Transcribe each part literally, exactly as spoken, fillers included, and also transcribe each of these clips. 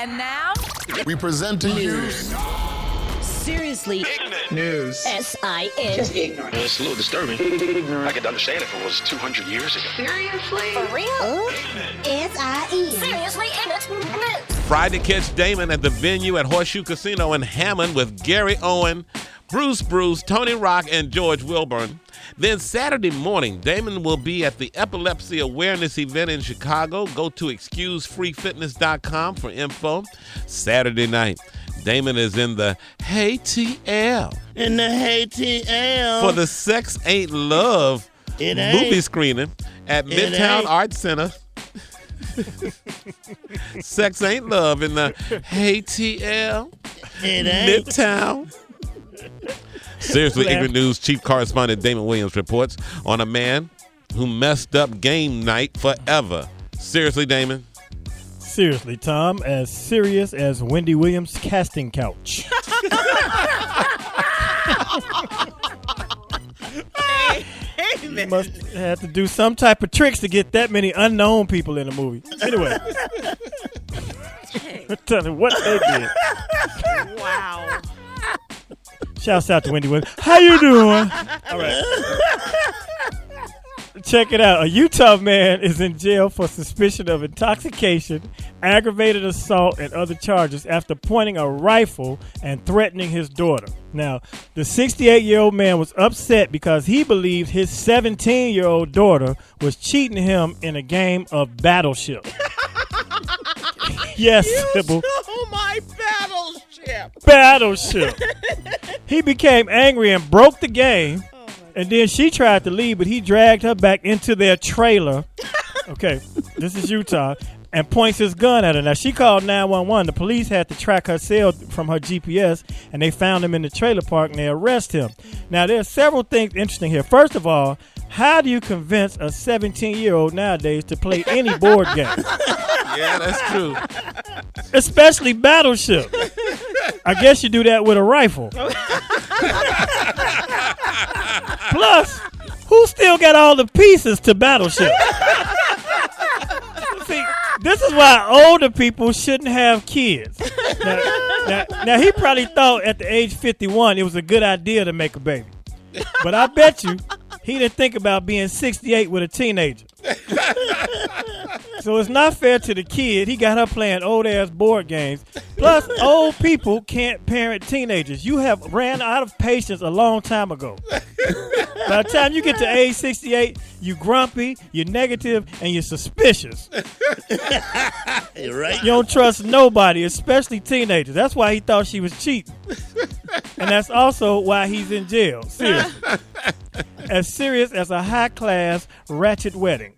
And now, we present to you Seriously ignorant news. S I N. Just ignorant. It's a little disturbing. I could understand if it was two hundred years ago. Seriously? For real? S I N. Seriously ignorant. Friday, catch Damon at the venue at Horseshoe Casino in Hammond with Gary Owen, Bruce Bruce, Tony Rock, and George Wilburn. Then Saturday morning, Damon will be at the Epilepsy Awareness event in Chicago. Go to excuse free fitness dot com for info. Saturday night, Damon is in the Hey T L. In the Hey T L. For the Sex Ain't Love It ain't. movie screening at It Midtown ain't. Arts Center. Sex Ain't Love in the Hey T L. It ain't. Midtown. Seriously Ignorant News chief correspondent Damon Williams reports on a man who messed up game night forever. Seriously, Damon? Seriously, Tom, as serious as Wendy Williams' casting couch. You must have to do some type of tricks to get that many unknown people in the movie. Anyway. Tell me what they did. wow. Shouts out to Wendy Williams. How you doing? All right. Check it out. A Utah man is in jail for suspicion of intoxication, aggravated assault, and other charges after pointing a rifle and threatening his daughter. Now, the sixty-eight-year-old man was upset because he believed his seventeen-year-old daughter was cheating him in a game of Battleship. Yes, Sybil. Oh, my battleship. Battleship. He became angry and broke the game. And then she tried to leave, but he dragged her back into their trailer. Okay, this is Utah. And points his gun at her. Now, she called nine one one. The police had to track her cell from her G P S, and they found him in the trailer park, and they arrested him. Now, there's several things interesting here. First of all, how do you convince a seventeen-year-old nowadays to play any board game? Yeah, that's true. Especially Battleship. I guess you do that with a rifle. Plus, who still got all the pieces to Battleship? See, this is why older people shouldn't have kids. Now, now, now, he probably thought at the age fifty-one it was a good idea to make a baby. But I bet you he didn't think about being sixty-eight with a teenager. So it's not fair to the kid. He got her playing old-ass board games. Plus, old people can't parent teenagers. You have ran out of patience a long time ago. By the time you get to age sixty-eight, you grumpy, you're negative, and you're suspicious. You're right. You don't trust nobody, especially teenagers. That's why he thought she was cheating. And that's also why he's in jail. Seriously. As serious as a high-class ratchet wedding.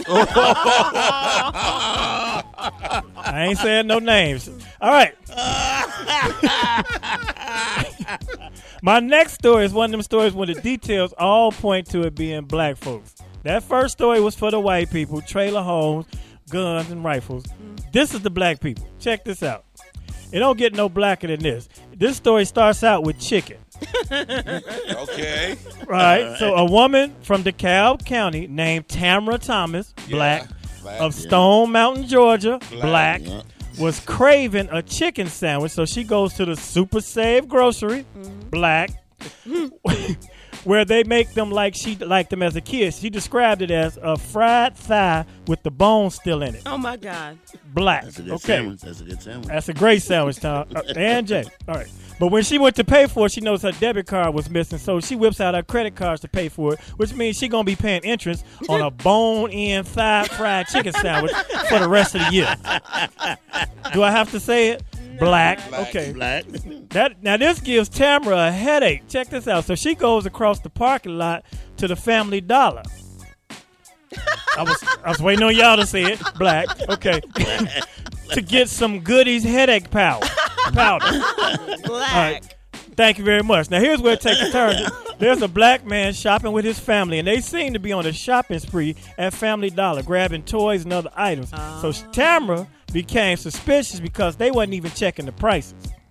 I ain't saying no names. All right. My next story is one of them stories where the details all point to it being black folks. That first story was for the white people, trailer homes, guns, and rifles. This is the black people. Check this out. It don't get no blacker than this. This story starts out with chicken. Okay. Right. So a woman from DeKalb County named Tamara Thomas, black, Yeah, black, of yeah. Stone Mountain, Georgia, black, Yeah. was craving a chicken sandwich. So she goes to the Super Save Grocery, black, where they make them like she liked them as a kid. She described it as a fried thigh with the bone still in it. Oh, my God. Black. That's a good Okay. sandwich. That's a good sandwich. That's a great sandwich, Tom. Uh, and Jay. All right. But when she went to pay for it, she knows her debit card was missing, so she whips out her credit cards to pay for it, which means she's going to be paying interest on a bone-in thigh fried chicken sandwich for the rest of the year. Do I have to say it? Black. Black. Okay. Black. That Now, this gives Tamara a headache. Check this out. So she goes across the parking lot to the Family Dollar. I was I was waiting on y'all to say it. Black. Okay. To get some goodies headache powder. Powder. Black. All right. Thank you very much. Now, here's where it takes a turn. There's a black man shopping with his family, and they seem to be on a shopping spree at Family Dollar, grabbing toys and other items. Oh. So Tamara became suspicious because they wasn't even checking the prices.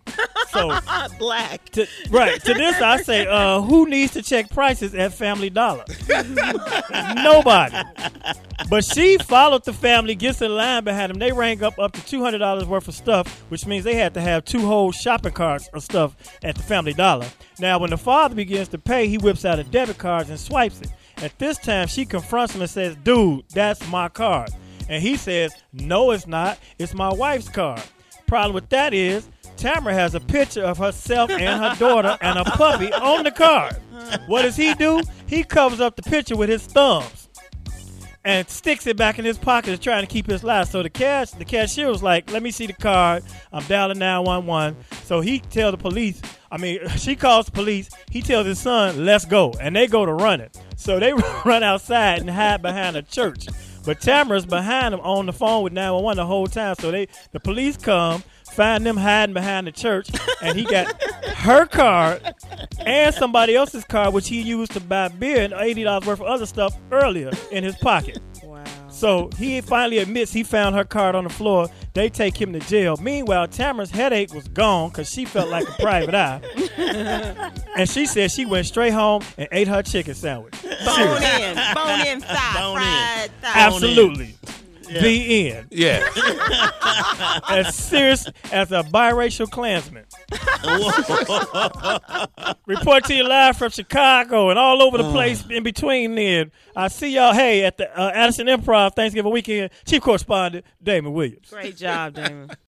So Black. to, right to this, I say, uh, who needs to check prices at Family Dollar? Nobody. But she followed the family, gets in line behind them. They rang up up to two hundred dollars worth of stuff, which means they had to have two whole shopping carts of stuff at the Family Dollar. Now, when the father begins to pay, he whips out a debit card and swipes it. At this time, she confronts him and says, dude, that's my card. And he says, no, it's not. It's my wife's card. Problem with that is, Tamara has a picture of herself and her daughter and a puppy on the card. What does he do? He covers up the picture with his thumbs and sticks it back in his pocket, trying to keep his lie. So the cash, the cashier was like, let me see the card. I'm dialing nine one one. So he tells the police, I mean, she calls the police. He tells his son, let's go. And they go to run it. So they run outside and hide behind a church. But Tamara's behind them on the phone with nine one one the whole time. So they, the police come, find them hiding behind the church, and he got her card and somebody else's card, which he used to buy beer and eighty dollars worth of other stuff earlier in his pocket. Wow. So he finally admits he found her card on the floor. They take him to jail. Meanwhile, Tamara's headache was gone because she felt like a private eye. And she said she went straight home and ate her chicken sandwich. Bone in. Bone in thigh. Bone in. Fried thigh. Absolutely. Yeah. The end. Yeah. As serious as a biracial Klansman. Report to you live from Chicago and all over the place in between then. I see y'all, hey, at the uh, Addison Improv Thanksgiving weekend. Chief Correspondent, Damon Williams. Great job, Damon.